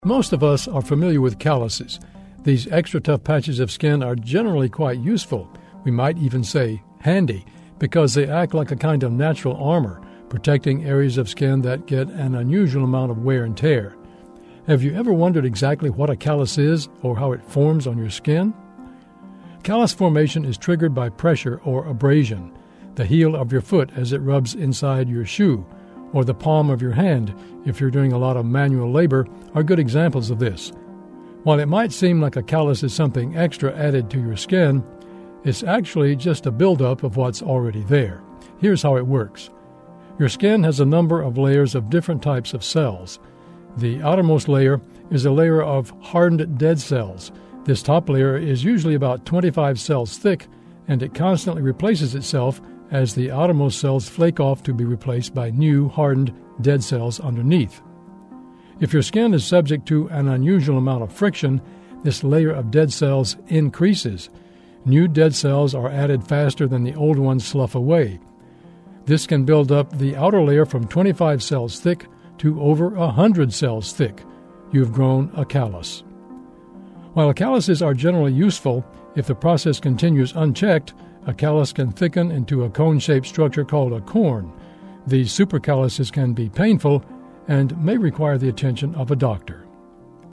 Most of us are familiar with calluses. These extra tough patches of skin are generally quite useful. We might even say handy, because they act like a kind of natural armor, protecting areas of skin that get an unusual amount of wear and tear. Have you ever wondered exactly what a callus is or how it forms on your skin? Callus formation is triggered by pressure or abrasion. The heel of your foot as it rubs inside your shoe, or the palm of your hand if you're doing a lot of manual labor, are good examples of this. While it might seem like a callus is something extra added to your skin, it's actually just a buildup of what's already there. Here's how it works. Your skin has a number of layers of different types of cells. The outermost layer is a layer of hardened dead cells. This top layer is usually about 25 cells thick, and it constantly replaces itself as the outermost cells flake off to be replaced by new, hardened, dead cells underneath. If your skin is subject to an unusual amount of friction, this layer of dead cells increases. New dead cells are added faster than the old ones slough away. This can build up the outer layer from 25 cells thick to over 100 cells thick. You've grown a callus. While calluses are generally useful, if the process continues unchecked, a callus can thicken into a cone-shaped structure called a corn. These supercalluses can be painful and may require the attention of a doctor.